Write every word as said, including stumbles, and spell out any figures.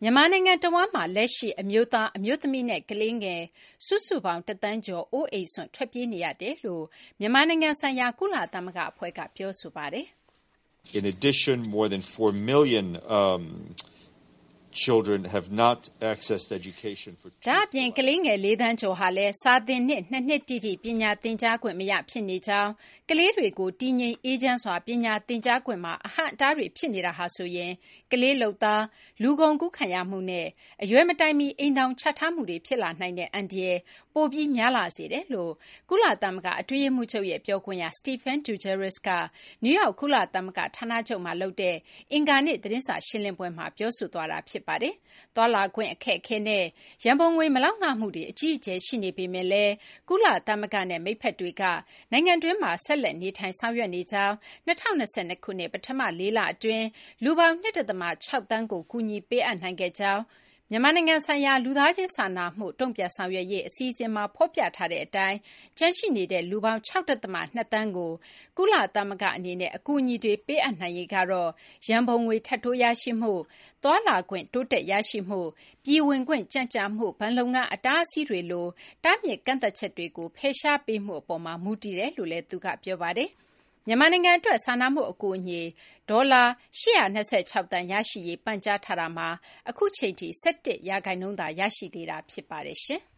မြန်မာနိုင်ငံတဝန်းမှာလက်ရှိအမျိုးသားအမျိုးသမီးနဲ့ကလေးငယ်စုစုပေါင်းတသန်းကျော်အိုးအိမ်စွန့်ထွက်ပြေးနေရတယ်လို့မြန်မာနိုင်ငံဆိုင်ရာကုလသမဂ္ဂအဖွဲ့ကပြောဆိုပါတယ်။ In addition, more than four million um children have not accessed education for ဒါအပြင်ကလေးငယ်၄သန်းကျော်ဟာလည်းစာသင်နှစ်နှစ်နှစ်တိတိပညာသင်ကြားခွင့်မရဖြစ်နေကြောင်းကလေးတွေကိုတည်ငြိမ်အေးချမ်းစွာပညာသင်ကြားခွင့်မှာအဟန့်အတားတွေဖြစ်နေတာဟာဆိုရင်ကလေးလုံသားလူကုန်ကူးခံရမှုနဲ့အရွယ်မတိုင်မီအိမ်တောင်ချထားမှုတွေဖြစ်လာနိုင်တဲ့အန္တရာယ်ပိုပြီးများလာစေတယ်လို့ကုလသမဂ္ဂအတွင်းရေးမှူးချုပ်ရဲ့ပြောခွင့်ရ Stephen Dujarric ကနယူးယောက်ကုလသမဂ္ဂဌာနချုပ်မှာလုပ်တဲ့အင်္ဂါနေ့သတင်းစာရှင်းလင်းပွဲမှာပြောဆိုသွားတာဖြစ်ပါတယ်။သွာလာခွင့်အခက်အခဲနဲ့ရန်ပုံငွေမလောက်ငှမှုတွေအကြီးအကျယ်ရှိနေပေမဲ့လည်းကုလသမဂ္ဂနဲ့မိတ်ဖက်တွေကနိုင်ငံတွင်းမှာဆက်လက်နေထိုင်ဆောင်ရွက်နေကြောင်း၂၀၂၂ခုနှစ်ပထမလေးလအတွင်းလူပေါင်း ၂.၆ သန်းကိုကူညီပေးအပ်နိုင်ခဲ့ကြောင်းမြန်မာနိုင်ငံဆိုင်ရာလူသားချင်းစာနာမှုတုံ့ပြန်ဆောင်ရွက်ရေးအစီအစဉ်မှာဖော်ပြထားတဲ့အတိုင်းကျန်ရှိနေတဲ့လူပေါင်း ၆.၂ သန်းကိုကုလသမဂ္ဂအနေနဲ့အကူအညီတွေပေးအပ်နိုင်ရေးကတော့ရန်ပုံငွေထပ်တိုးရရှိမှုသွာလာခွင့်တိုးတက်ရရှိမှုပြည်ဝင်ခွင့်ကြန့်ကြာမှုဘဏ်လုပ်ငန်းအတားအဆီးတွေလိုတားမြစ်ကန့်သတ်ချက်တွေကိုဖယ်ရှားပေးမှုအပေါ်မှာမူတည်တယ်လို့လည်းသူကပြောပါတယ်။မြန်မာနိုင်ငံအတွက်စာနာမှုအကူအညီဒေါ်လာ၈၂၆သန်းရရှိရေးပန်ကြားထားတာမှာအခုချိန်ထိ၁၁ရာခိုင်နှုန်းသာရရှိသေးတာဖြစ်ပါတယ်ရှင်။